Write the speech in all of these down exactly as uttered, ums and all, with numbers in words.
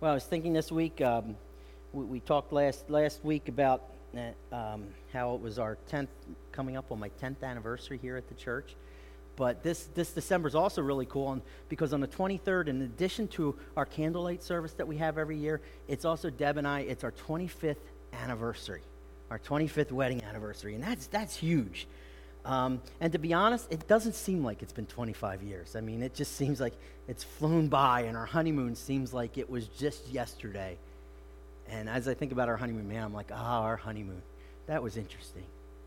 Well, I was thinking this week, um, we, we talked last last week about uh, um, how it was our tenth, coming up on my tenth anniversary here at the church. But this, this December is also really cool and because on the twenty-third, in addition to our candlelight service that we have every year, it's also Deb and I, it's our twenty-fifth anniversary, our twenty-fifth wedding anniversary, and that's that's huge. Um, and to be honest, it doesn't seem like it's been twenty-five years. I mean, it just seems like it's flown by, and our honeymoon seems like it was just yesterday. And as I think about our honeymoon, man, I'm like, ah, our honeymoon. That was interesting.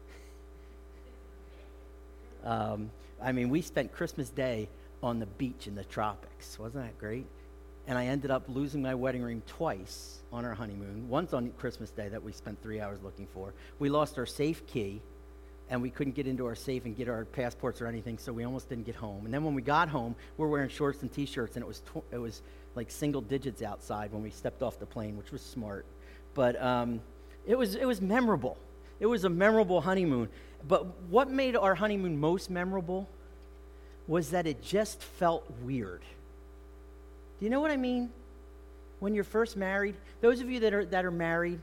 um, I mean, we spent Christmas Day on the beach in the tropics. Wasn't that great? And I ended up losing my wedding ring twice on our honeymoon. Once on Christmas Day that we spent three hours looking for. We lost our safe key. And we couldn't get into our safe and get our passports or anything, so we almost didn't get home. And then when we got home, we were wearing shorts and T-shirts, and it was tw- it was like single digits outside when we stepped off the plane, which was smart. But um, it was it was memorable. It was a memorable honeymoon. But what made our honeymoon most memorable was that it just felt weird. Do you know what I mean? When you're first married, those of you that are that are married,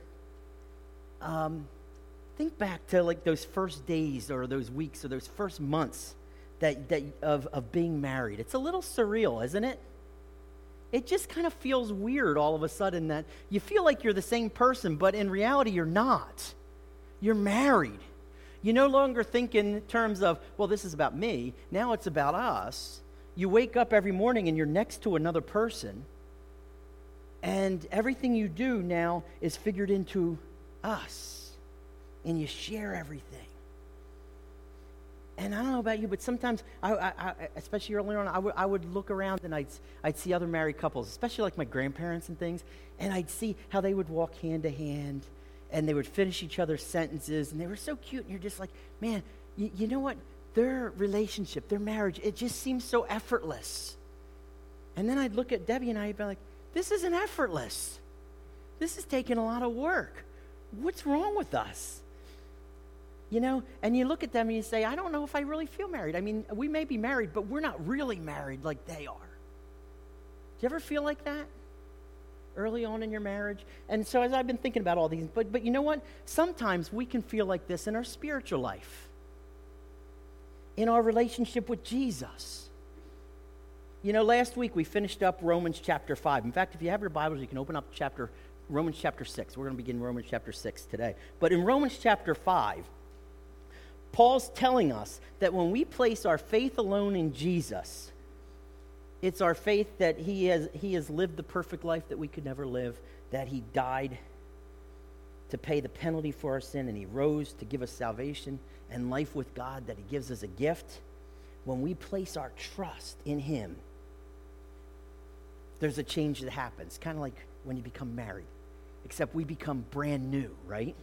um, think back to like those first days or those weeks or those first months that, that of, of being married. It's a little surreal, isn't it? It just kind of feels weird all of a sudden that you feel like you're the same person, but in reality you're not. You're married. You no longer think in terms of, well, this is about me. Now it's about us. You wake up every morning and you're next to another person, and everything you do now is figured into us. And you share everything. And I don't know about you, but sometimes, I, I, I, especially earlier on, I would, I would look around and I'd, I'd see other married couples, especially like my grandparents and things, and I'd see how they would walk hand to hand, and they would finish each other's sentences, and they were so cute, and you're just like, man, you, you know what? Their relationship, their marriage, it just seems so effortless. And then I'd look at Debbie and I'd be like, this isn't effortless. This is taking a lot of work. What's wrong with us? You know, and you look at them and you say, I don't know if I really feel married. I mean, we may be married, but we're not really married like they are. Do you ever feel like that early on in your marriage? And so as I've been thinking about all these, but but you know what? Sometimes we can feel like this in our spiritual life, in our relationship with Jesus. You know, last week we finished up Romans chapter five. In fact, if you have your Bibles, you can open up chapter Romans chapter six. We're going to begin Romans chapter six today. But in Romans chapter five, Paul's telling us that when we place our faith alone in Jesus, it's our faith that he has, he has lived the perfect life that we could never live, that he died to pay the penalty for our sin, and he rose to give us salvation and life with God, that he gives us a gift. When we place our trust in him, there's a change that happens, kind of like when you become married, except we become brand new, right?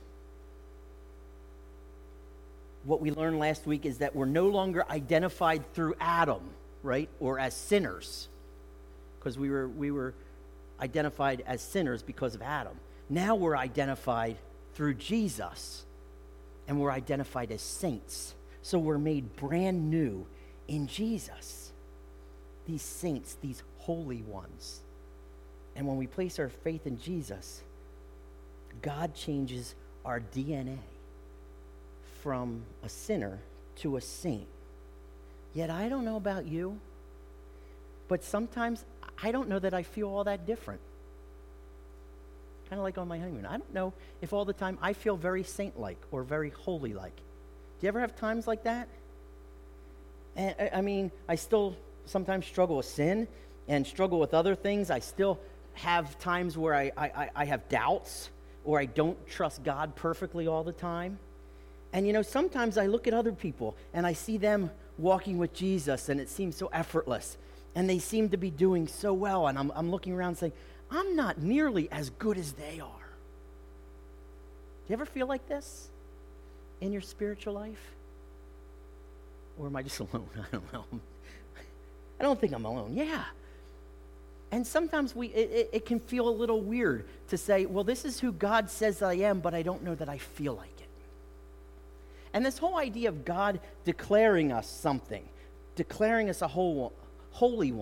What we learned last week is that we're no longer identified through Adam, right, or as sinners, because we were we were identified as sinners because of Adam. Now we're identified through Jesus, and we're identified as saints. So we're made brand new in Jesus. These saints, these holy ones. And when we place our faith in Jesus, God changes our D N A from a sinner to a saint. Yet I don't know about you, but sometimes I don't know that I feel all that different. Kind of like on my honeymoon. I don't know if all the time I feel very saint-like or very holy-like. Do you ever have times like that? And I, I mean, I still sometimes struggle with sin and struggle with other things. I still have times where I, I, I have doubts, or I don't trust God perfectly all the time. And you know, sometimes I look at other people and I see them walking with Jesus, and it seems so effortless, and they seem to be doing so well, and I'm, I'm looking around saying, I'm not nearly as good as they are. Do you ever feel like this in your spiritual life? Or am I just alone? I don't know. I don't think I'm alone. Yeah. And sometimes we it, it, it can feel a little weird to say, well, this is who God says I am, but I don't know that I feel like it. And this whole idea of God declaring us something, declaring us a whole, holy one,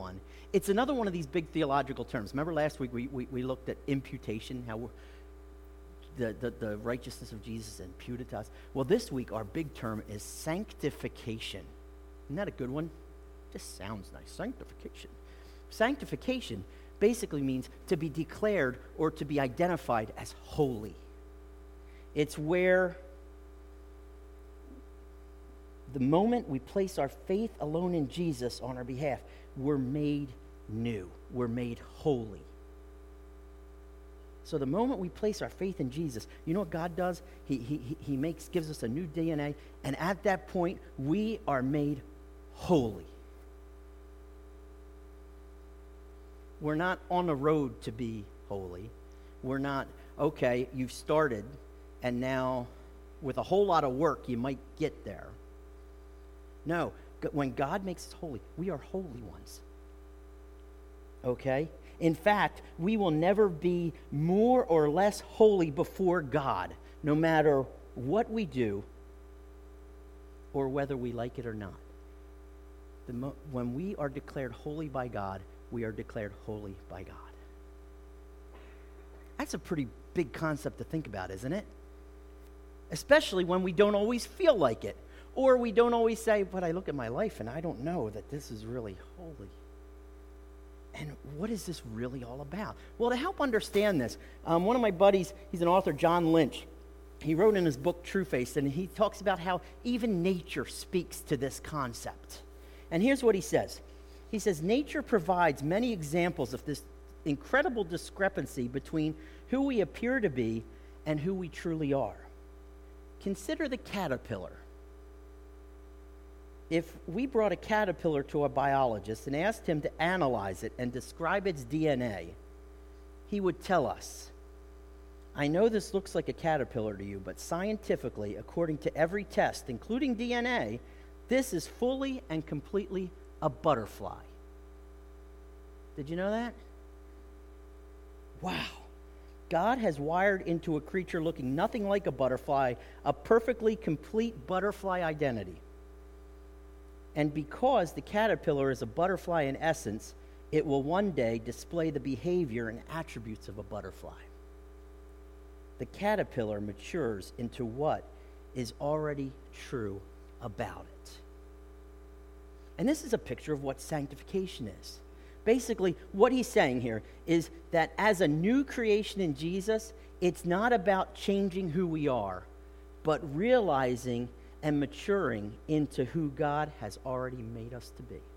It's another one of these big theological terms. Remember last week we, we, we looked at imputation, how we're, the, the, the righteousness of Jesus is imputed to us. Well, this week our big term is sanctification. Isn't that a good one? Just sounds nice. Sanctification. Sanctification basically means to be declared or to be identified as holy. It's where the moment we place our faith alone in Jesus on our behalf, we're made new. We're made holy. So the moment we place our faith in Jesus, you know what God does? He, he, he makes, gives us a new D N A, and at that point, we are made holy. We're not on the road to be holy. We're not, okay, you've started, and now with a whole lot of work, you might get there. No, when God makes us holy, we are holy ones. Okay? In fact, we will never be more or less holy before God, no matter what we do or whether we like it or not. The mo- when we are declared holy by God, we are declared holy by God. That's a pretty big concept to think about, isn't it? Especially when we don't always feel like it. Or we don't always say, but I look at my life and I don't know that this is really holy. And what is this really all about? Well, to help understand this, um, one of my buddies, he's an author, John Lynch. He wrote in his book, Trueface, and he talks about how even nature speaks to this concept. And here's what he says. He says, nature provides many examples of this incredible discrepancy between who we appear to be and who we truly are. Consider the caterpillar. If we brought a caterpillar to a biologist and asked him to analyze it and describe its D N A, he would tell us, I know this looks like a caterpillar to you, but scientifically, according to every test, including D N A, this is fully and completely a butterfly. Did you know that? Wow. God has wired into a creature looking nothing like a butterfly a perfectly complete butterfly identity. And because the caterpillar is a butterfly in essence, it will one day display the behavior and attributes of a butterfly. The caterpillar matures into what is already true about it. And this is a picture of what sanctification is. Basically, what he's saying here is that as a new creation in Jesus, it's not about changing who we are, but realizing and maturing into who God has already made us to be.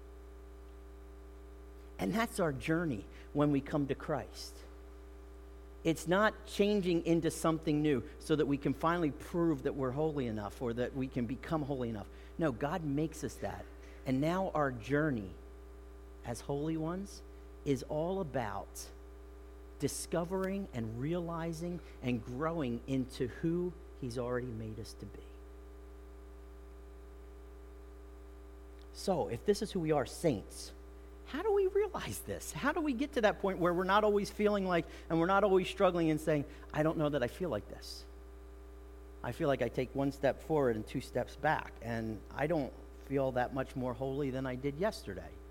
And that's our journey when we come to Christ. It's not changing into something new so that we can finally prove that we're holy enough or that we can become holy enough. No, God makes us that. And now our journey as holy ones is all about discovering and realizing and growing into who He's already made us to be. So, if this is who we are, saints, how do we realize this? How do we get to that point where we're not always feeling like, and we're not always struggling and saying, I don't know that I feel like this. I feel like I take one step forward and two steps back, and I don't feel that much more holy than I did yesterday. Have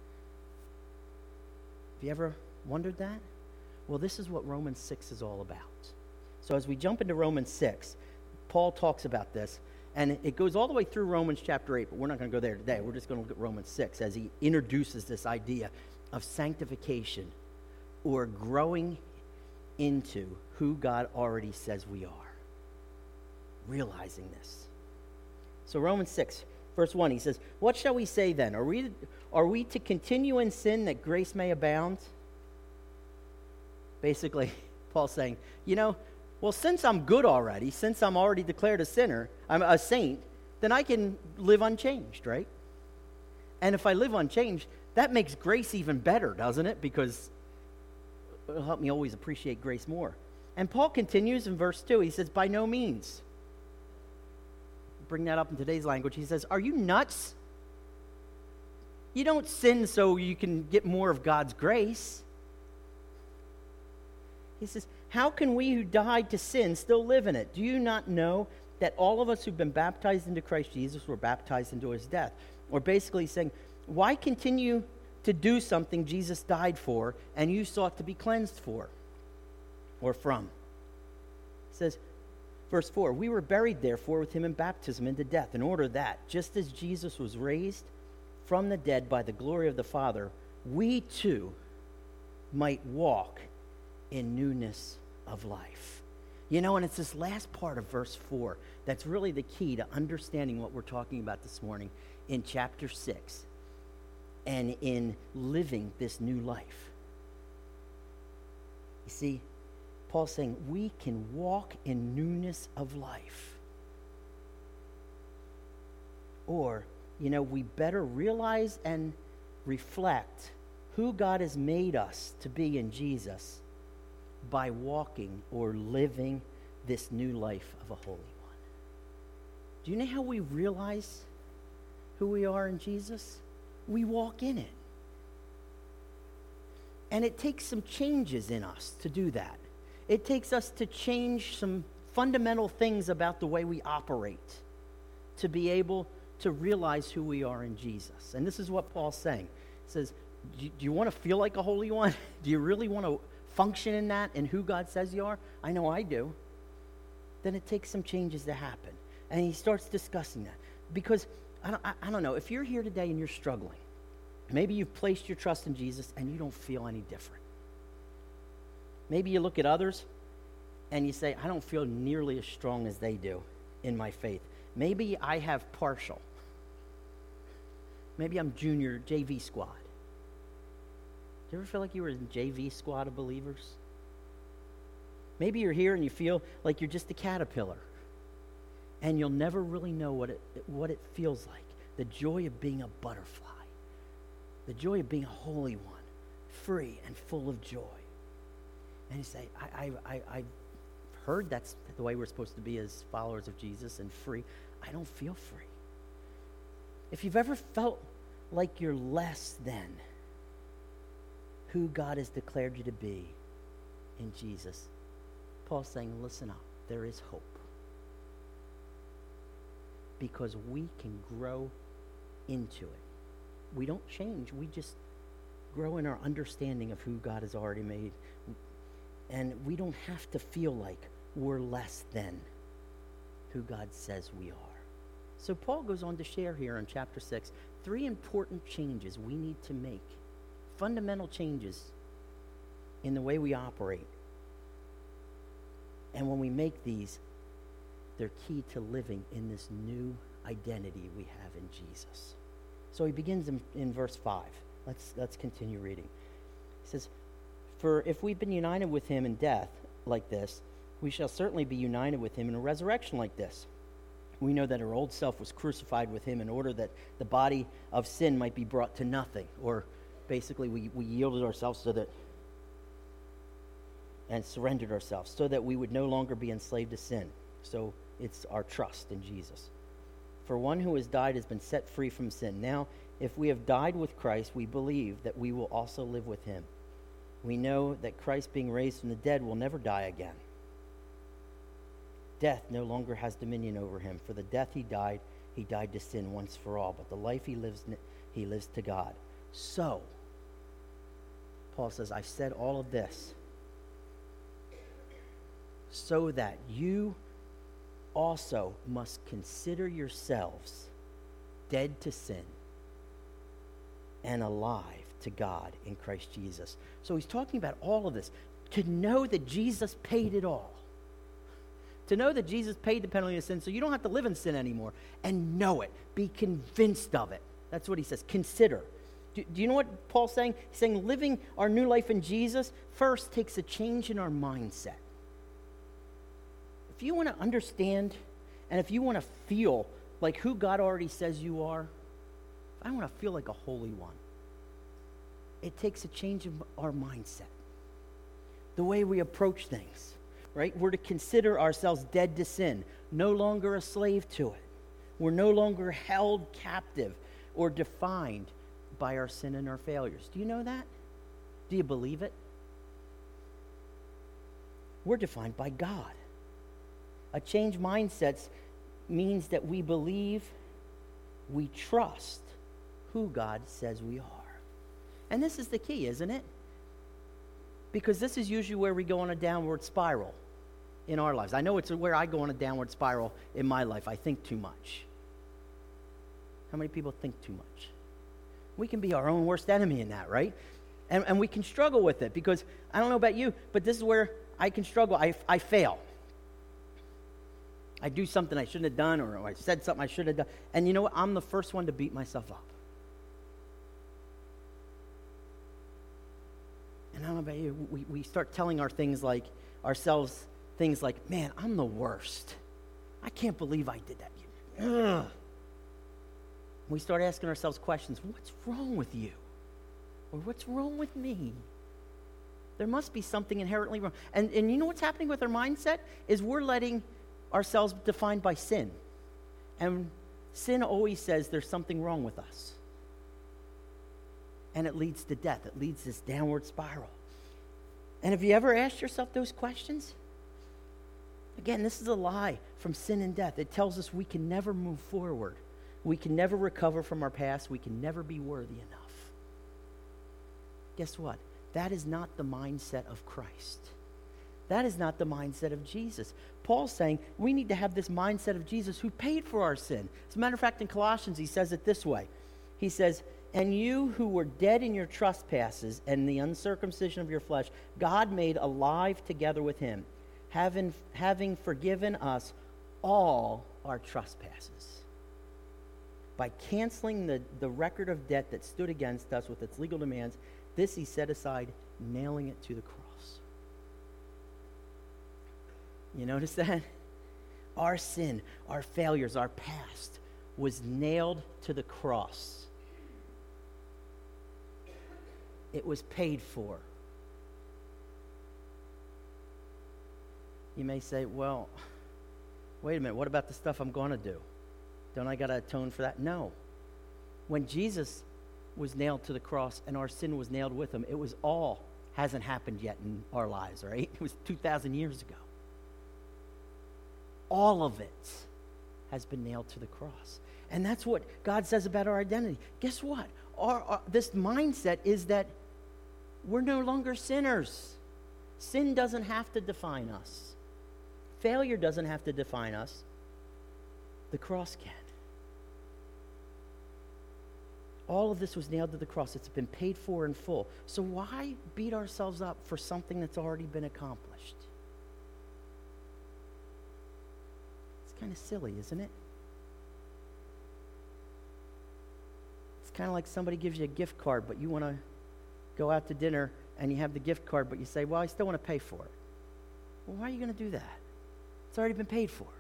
you ever wondered that? Well, this is what Romans six is all about. So as we jump into Romans six, Paul talks about this. And it goes all the way through Romans chapter eight, but we're not going to go there today. We're just going to look at Romans six as he introduces this idea of sanctification or growing into who God already says we are. Realizing this. So Romans six, verse one, he says, what shall we say then? Are we, are we to continue in sin that grace may abound? Basically, Paul's saying, you know, well, since I'm good already, since I'm already declared a sinner, I'm a saint, then I can live unchanged, right? And if I live unchanged, that makes grace even better, doesn't it? Because it'll help me always appreciate grace more. And Paul continues in verse two. He says, by no means. Bring that up in today's language. He says, are you nuts? You don't sin so you can get more of God's grace. He says, how can we who died to sin still live in it? Do you not know that all of us who've been baptized into Christ Jesus were baptized into his death? Or basically saying, why continue to do something Jesus died for and you sought to be cleansed for or from. It says, verse four, we were buried therefore with him in baptism into death, in order that, just as Jesus was raised from the dead by the glory of the Father, we too might walk in newness of life. You know, and it's this last part of verse four that's really the key to understanding what we're talking about this morning in chapter six and in living this new life. You see, Paul's saying we can walk in newness of life. Or, you know, we better realize and reflect who God has made us to be in Jesus by walking or living this new life of a holy one. Do you know how we realize who we are in Jesus? We walk in it. And it takes some changes in us to do that. It takes us to change some fundamental things about the way we operate to be able to realize who we are in Jesus. And this is what Paul's saying. He says, do you, do you want to feel like a holy one? Do you really want to function in that and who God says you are? I know I do. Then it takes some changes to happen. And he starts discussing that. Because, I don't, I, I don't know, if you're here today and you're struggling, maybe you've placed your trust in Jesus and you don't feel any different. Maybe you look at others and you say, I don't feel nearly as strong as they do in my faith. Maybe I have partial. Maybe I'm junior J V squad. Do you ever feel like you were in J V squad of believers? Maybe you're here and you feel like you're just a caterpillar. And you'll never really know what it what it feels like. The joy of being a butterfly. The joy of being a holy one. Free and full of joy. And you say, I, I, I, I've heard that's the way we're supposed to be as followers of Jesus and free. I don't feel free. If you've ever felt like you're less than who God has declared you to be in Jesus, Paul's saying, listen up, there is hope. Because we can grow into it. We don't change, we just grow in our understanding of who God has already made. And we don't have to feel like we're less than who God says we are. So Paul goes on to share here in chapter six three important changes we need to make. Fundamental changes in the way we operate. And when we make these, they're key to living in this new identity we have in Jesus. So he begins in, in verse five. Let's, let's continue reading. He says, for if we've been united with him in death like this, we shall certainly be united with him in a resurrection like this. We know that our old self was crucified with him in order that the body of sin might be brought to nothing. Or basically we, we yielded ourselves so that, and surrendered ourselves so that we would no longer be enslaved to sin. So it's our trust in Jesus. For one who has died has been set free from sin. Now, if we have died with Christ, we believe that we will also live with him. We know that Christ, being raised from the dead, will never die again. Death no longer has dominion over him. For the death he died, he died to sin once for all. But the life he lives, he lives to God. So, Paul says, I've said all of this so that you also must consider yourselves dead to sin and alive to God in Christ Jesus. So he's talking about all of this. To know that Jesus paid it all. To know that Jesus paid the penalty of sin so you don't have to live in sin anymore. And know it. Be convinced of it. That's what he says. Consider. Do, do you know what Paul's saying? He's saying living our new life in Jesus first takes a change in our mindset. If you want to understand and if you want to feel like who God already says you are, I want to feel like a holy one. It takes a change in our mindset. The way we approach things, right? We're to consider ourselves dead to sin, no longer a slave to it. We're no longer held captive or defined by our sin and our failures. Do you know that? Do you believe it? We're defined by God. A changed mindset means that we believe, we trust who God says we are. And this is the key, isn't it? Because this is usually where we go on a downward spiral in our lives. I know it's where I go on a downward spiral in my life. I think too much. How many people think too much? We can be our own worst enemy in that, right? And, and we can struggle with it because, I don't know about you, but this is where I can struggle. I, I fail. I do something I shouldn't have done, or I said something I should have done. And you know what? I'm the first one to beat myself up. And I don't know about you, we, we start telling our things like, ourselves things like, man, I'm the worst. I can't believe I did that. Ugh. We start asking ourselves questions, what's wrong with you? Or what's wrong with me? There must be something inherently wrong. And, and you know what's happening with our mindset? Is we're letting ourselves be defined by sin. And sin always says there's something wrong with us. And it leads to death. It leads this downward spiral. And have you ever asked yourself those questions? Again, this is a lie from sin and death. It tells us we can never move forward. We can never recover from our past. We can never be worthy enough. Guess what? That is not the mindset of Christ. That is not the mindset of Jesus. Paul's saying we need to have this mindset of Jesus who paid for our sin. As a matter of fact, in Colossians, he says it this way. He says, and you who were dead in your trespasses and the uncircumcision of your flesh, God made alive together with him, having, having forgiven us all our trespasses. By canceling the, the record of debt that stood against us with its legal demands, this he set aside, nailing it to the cross. You notice that? Our sin, our failures, our past was nailed to the cross. It was paid for. You may say, well, wait a minute, what about the stuff I'm going to do? Don't I got to atone for that? No. When Jesus was nailed to the cross and our sin was nailed with him, it was all, hasn't happened yet in our lives, right? It was two thousand years ago. All of it has been nailed to the cross. And that's what God says about our identity. Guess what? Our, our, this mindset is that we're no longer sinners. Sin doesn't have to define us. Failure doesn't have to define us. The cross can. All of this was nailed to the cross. It's been paid for in full. So why beat ourselves up for something that's already been accomplished? It's kind of silly, isn't it? It's kind of like somebody gives you a gift card, but you want to go out to dinner and you have the gift card, but you say, well, I still want to pay for it. Well, why are you going to do that? It's already been paid for.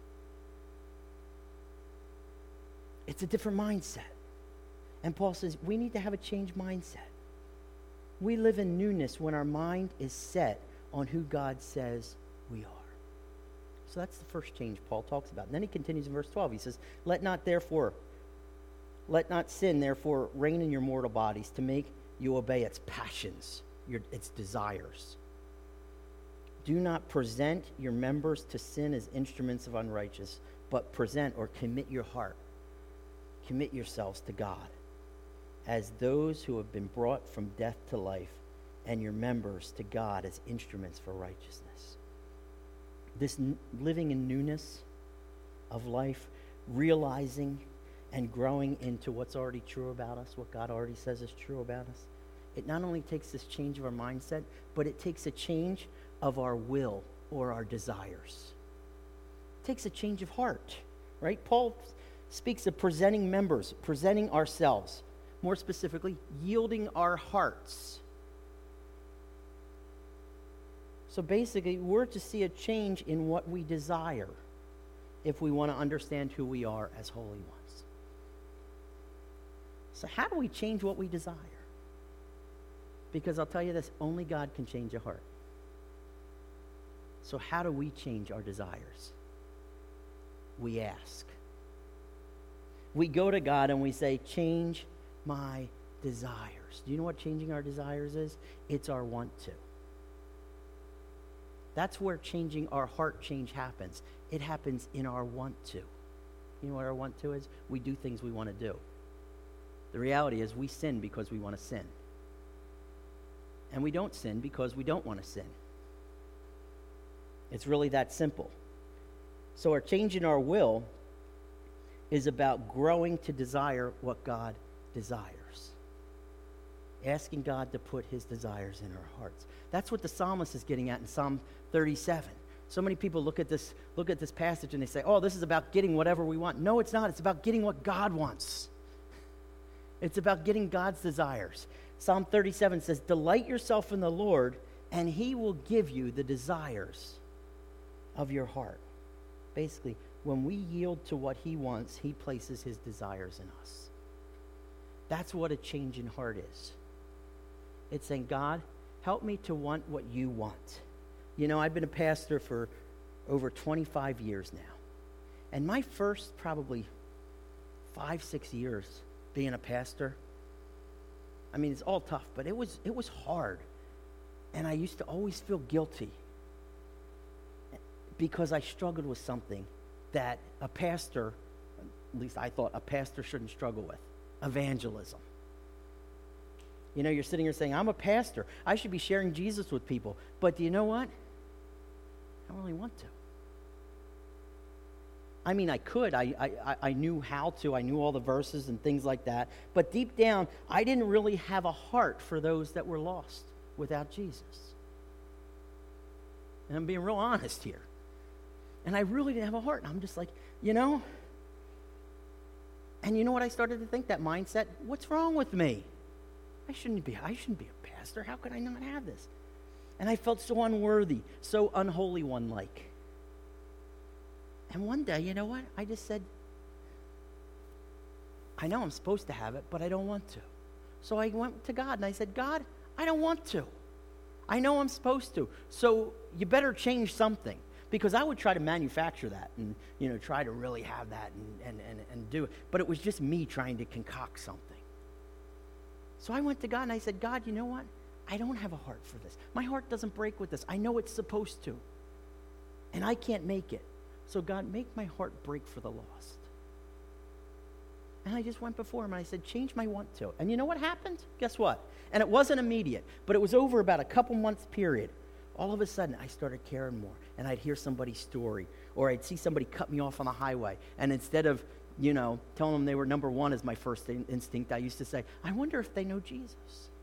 It's a different mindset. And Paul says we need to have a changed mindset. We live in newness when our mind is set on who God says we are. So that's the first change Paul talks about. And then he continues in verse twelve. He says, Let not therefore, let not sin therefore reign in your mortal bodies to make you obey its passions, your, its desires. Do not present your members to sin as instruments of unrighteousness, but present or commit your heart, commit yourselves to God as those who have been brought from death to life, and your members to God as instruments for righteousness. This n- living in newness of life, realizing and growing into what's already true about us, what God already says is true about us, it not only takes this change of our mindset, but it takes a change of our will or our desires. It takes a change of heart, right? Paul speaks of presenting members, presenting ourselves, more specifically, yielding our hearts. So basically, we're to see a change in what we desire if we want to understand who we are as holy ones. So how do we change what we desire? Because I'll tell you this, only God can change a heart. So how do we change our desires? We ask. We go to God and we say, change my desires. Do you know what changing our desires is? It's our want to. That's where changing our heart change happens. It happens in our want to. You know what our want to is? We do things we want to do. The reality is we sin because we want to sin. And we don't sin because we don't want to sin. It's really that simple. So our change in our will is about growing to desire what God desires. Asking God to put his desires in our hearts. That's what the psalmist is getting at in Psalm thirty-seven. So many people look at this look at this passage and they say, oh, this is about getting whatever we want. No, it's not. It's about getting what God wants. It's about getting God's desires. Psalm thirty-seven says, delight yourself in the Lord, and he will give you the desires of your heart. Basically, when we yield to what he wants, he places his desires in us. That's what a change in heart is. It's saying, God, help me to want what you want. You know, I've been a pastor for over twenty-five years now. And my first probably five, six years being a pastor, I mean, it's all tough, but it was it was hard. And I used to always feel guilty because I struggled with something that a pastor, at least I thought a pastor shouldn't struggle with, evangelism. You know, you're sitting here saying, I'm a pastor. I should be sharing Jesus with people. But do you know what? I don't really want to. I mean, I could. I, I, I knew how to. I knew all the verses and things like that. But deep down, I didn't really have a heart for those that were lost without Jesus. And I'm being real honest here. And I really didn't have a heart. And I'm just like, you know? And you know what I started to think? That mindset, what's wrong with me? I shouldn't be, I shouldn't be a pastor. How could I not have this? And I felt so unworthy, so unholy one-like. And one day, you know what? I just said, I know I'm supposed to have it, but I don't want to. So I went to God and I said, God, I don't want to. I know I'm supposed to. So you better change something. Because I would try to manufacture that and, you know, try to really have that and, and, and, and do it. But it was just me trying to concoct something. So I went to God and I said, God, you know what? I don't have a heart for this. My heart doesn't break with this. I know it's supposed to. And I can't make it. So God, make my heart break for the lost. And I just went before him and I said, change my want to. And you know what happened? Guess what? And it wasn't immediate, but it was over about a couple months period. All of a sudden, I started caring more. And I'd hear somebody's story. Or I'd see somebody cut me off on the highway. And instead of, you know, telling them they were number one as my first in- instinct, I used to say, I wonder if they know Jesus.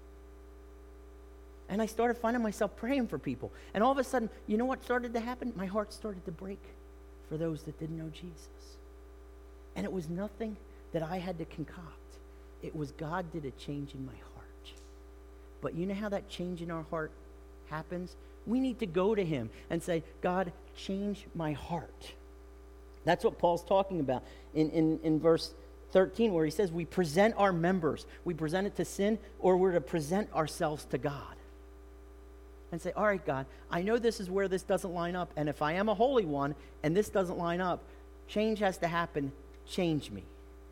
And I started finding myself praying for people. And all of a sudden, you know what started to happen? My heart started to break for those that didn't know Jesus. And it was nothing that I had to concoct. It was God did a change in my heart. But you know how that change in our heart happens? We need to go to him and say, God, change my heart. That's what Paul's talking about in, in, in verse thirteen, where he says we present our members. We present it to sin, or we're to present ourselves to God. And say, all right, God, I know this is where this doesn't line up, and if I am a holy one and this doesn't line up, change has to happen. Change me.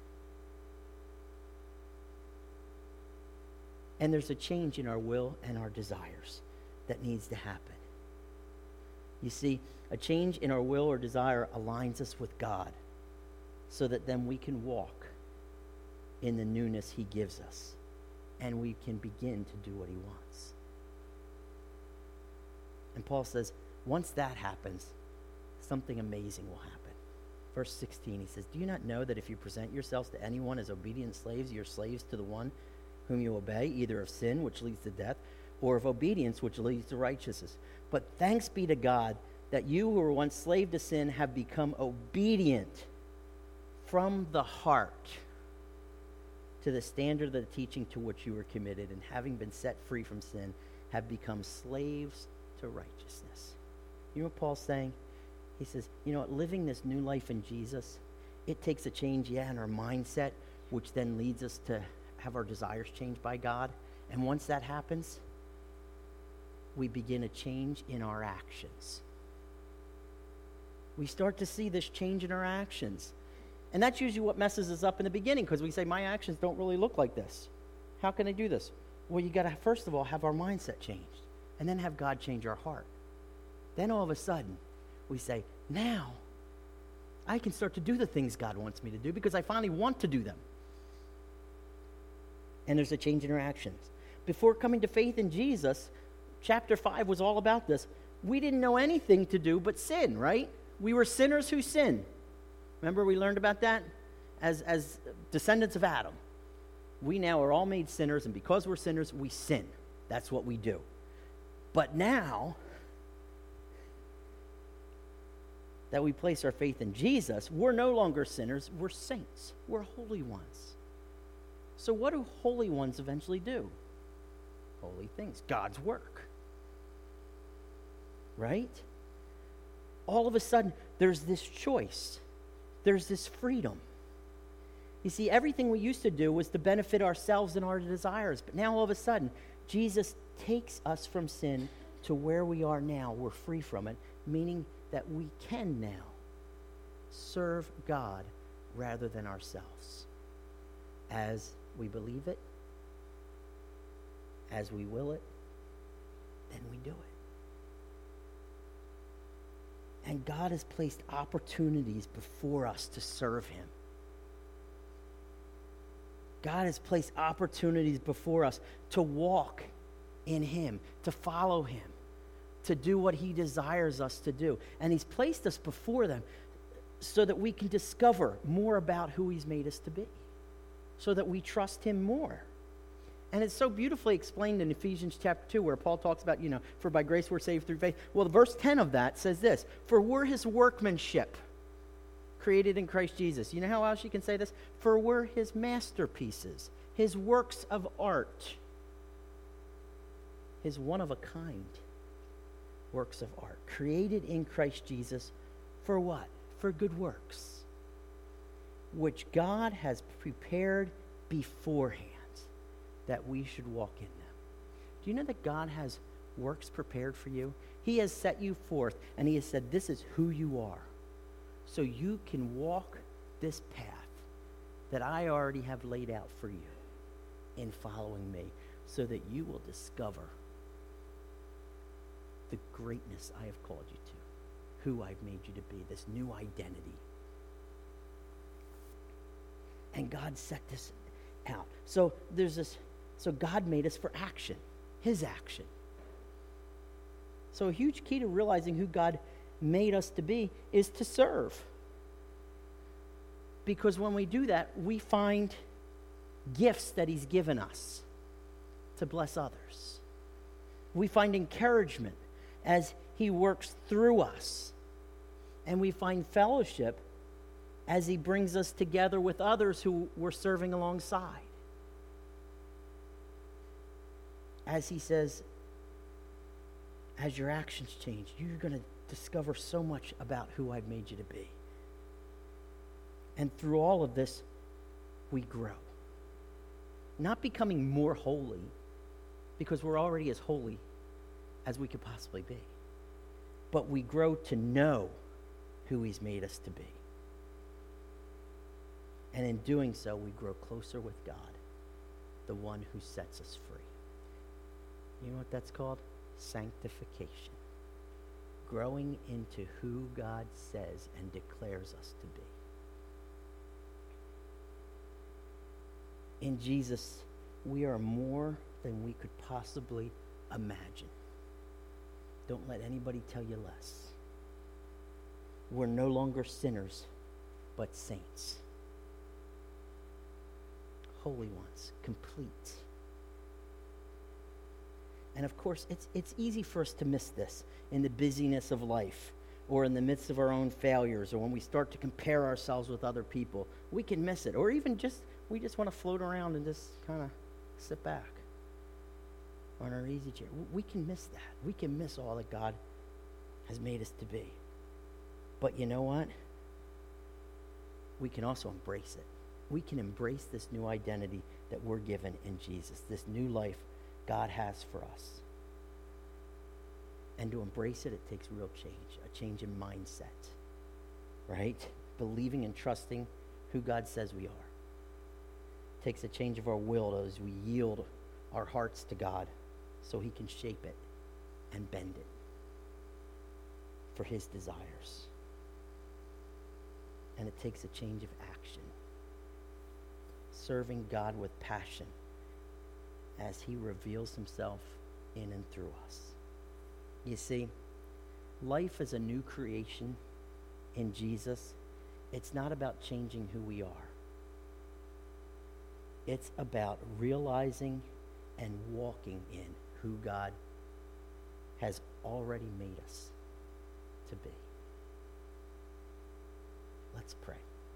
And there's a change in our will and our desires that needs to happen. You see, a change in our will or desire aligns us with God so that then we can walk in the newness he gives us and we can begin to do what he wants. And Paul says, once that happens, something amazing will happen. Verse sixteen, he says, do you not know that if you present yourselves to anyone as obedient slaves, you're slaves to the one whom you obey, either of sin, which leads to death, or of obedience, which leads to righteousness. But thanks be to God that you who were once slave to sin have become obedient from the heart to the standard of the teaching to which you were committed, and having been set free from sin, have become slaves to righteousness. You know what Paul's saying? He says, you know what, living this new life in Jesus, it takes a change, yeah, in our mindset, which then leads us to have our desires changed by God. And once that happens, we begin a change in our actions. We start to see this change in our actions. And that's usually what messes us up in the beginning, because we say, my actions don't really look like this. How can I do this? Well, you got to, first of all, have our mindset changed, and then have God change our heart. Then all of a sudden, we say, now I can start to do the things God wants me to do because I finally want to do them. And there's a change in our actions. before coming to faith in Jesus, chapter five was all about this. We didn't know anything to do but sin, right? We were sinners who sinned. Remember we learned about that? As, as descendants of Adam. We now are all made sinners, and because we're sinners, we sin. That's what we do. But now that we place our faith in Jesus, we're no longer sinners, we're saints. We're holy ones. So what do holy ones eventually do? Holy things. God's work. Right? All of a sudden, there's this choice. There's this freedom. You see, everything we used to do was to benefit ourselves and our desires. But now all of a sudden, Jesus takes us from sin to where we are now. We're free from it, meaning that we can now serve God rather than ourselves. As we believe it, as we will it, then we do it. And God has placed opportunities before us to serve him. God has placed opportunities before us to walk in him, to follow him, to do what he desires us to do. And he's placed us before them so that we can discover more about who he's made us to be, so that we trust him more. And it's so beautifully explained in Ephesians chapter two, where Paul talks about, you know, for by grace we're saved through faith. Well, the verse ten of that says this: for we're his workmanship, created in Christ Jesus. You know how else you can say this? For we're his masterpieces, his works of art, his one-of-a-kind works of art, created in Christ Jesus for what? For good works, which God has prepared beforehand that we should walk in them. Do you know that God has works prepared for you? He has set you forth, and he has said, this is who you are. So you can walk this path that I already have laid out for you in following me, so that you will discover the greatness I have called you to, who I've made you to be, this new identity. And God set this out. So there's this, so God made us for action, his action. So a huge key to realizing who God made us to be is to serve. Because when we do that, we find gifts that he's given us to bless others. We find encouragement as he works through us. And we find fellowship as he brings us together with others who we're serving alongside. As he says, as your actions change, you're going to discover so much about who I've made you to be. And through all of this, we grow. Not becoming more holy, because we're already as holy as we could possibly be. But we grow to know who he's made us to be. And in doing so, we grow closer with God, the one who sets us free. You know what that's called? Sanctification. Growing into who God says and declares us to be. In Jesus, we are more than we could possibly imagine. Don't let anybody tell you less. We're no longer sinners, but saints. Holy ones, complete. And of course, it's it's easy for us to miss this in the busyness of life, or in the midst of our own failures, or when we start to compare ourselves with other people. We can miss it, or even just, we just want to float around and just kind of sit back on our easy chair. We can miss that. We can miss all that God has made us to be. But you know what? We can also embrace it. We can embrace this new identity that we're given in Jesus, this new life God has for us. And to embrace it, it takes real change, a change in mindset, right? Believing and trusting who God says we are. It takes a change of our will as we yield our hearts to God so he can shape it and bend it for his desires. And it takes a change of action. Serving God with passion as he reveals himself in and through us. You see, life is a new creation in Jesus. It's not about changing who we are. It's about realizing and walking in who God has already made us to be. Let's pray.